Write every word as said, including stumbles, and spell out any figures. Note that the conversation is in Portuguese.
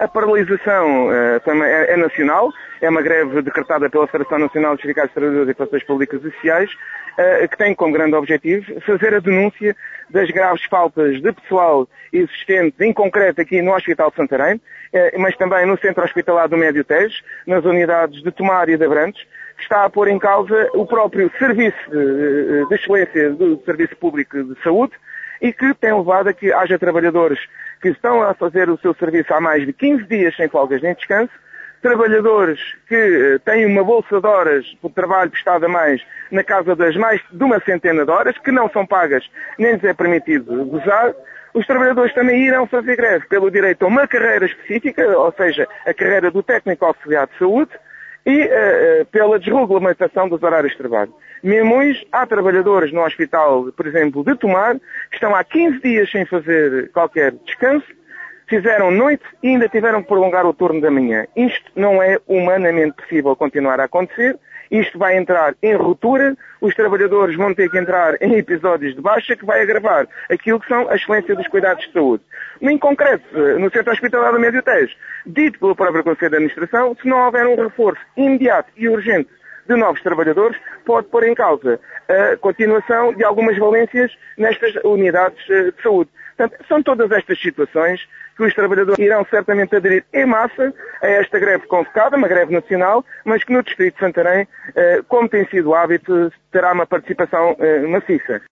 A paralisação uh, é, é nacional, é uma greve decretada pela Federação Nacional dos Sindicatos de Trabalhadores e Funções Públicas e Sociais, uh, que tem como grande objetivo fazer a denúncia das graves faltas de pessoal existente, em concreto aqui no Hospital de Santarém, uh, mas também no Centro Hospitalar do Médio Tejo, nas unidades de Tomar e de Abrantes, que está a pôr em causa o próprio serviço de, de excelência do Serviço Público de Saúde, e que tem levado a que haja trabalhadores que estão a fazer o seu serviço há mais de quinze dias sem folgas nem descanso, trabalhadores que têm uma bolsa de horas por trabalho prestado a mais na casa das mais de uma centena de horas, que não são pagas nem lhes é permitido gozar. Os trabalhadores também irão fazer greve pelo direito a uma carreira específica, ou seja, a carreira do técnico auxiliar de saúde, e uh, pela desregulamentação dos horários de trabalho. Mesmo hoje, há trabalhadores no hospital, por exemplo, de Tomar, que estão há quinze dias sem fazer qualquer descanso, fizeram noite e ainda tiveram que prolongar o turno da manhã. Isto não é humanamente possível continuar a acontecer. Isto vai entrar em ruptura, os trabalhadores vão ter que entrar em episódios de baixa que vai agravar aquilo que são a excelência dos cuidados de saúde. Em concreto, no Centro Hospitalar do Médio Tejo, dito pelo próprio Conselho de Administração, se não houver um reforço imediato e urgente de novos trabalhadores, pode pôr em causa a continuação de algumas valências nestas unidades de saúde. Portanto, são todas estas situações que os trabalhadores irão certamente aderir em massa a esta greve convocada, uma greve nacional, mas que no Distrito de Santarém, como tem sido o hábito, terá uma participação maciça.